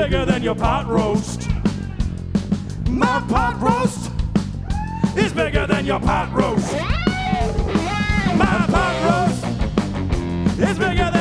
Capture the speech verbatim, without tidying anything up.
bigger than your pot roast. My pot roast is bigger than your pot roast. My pot roast is bigger than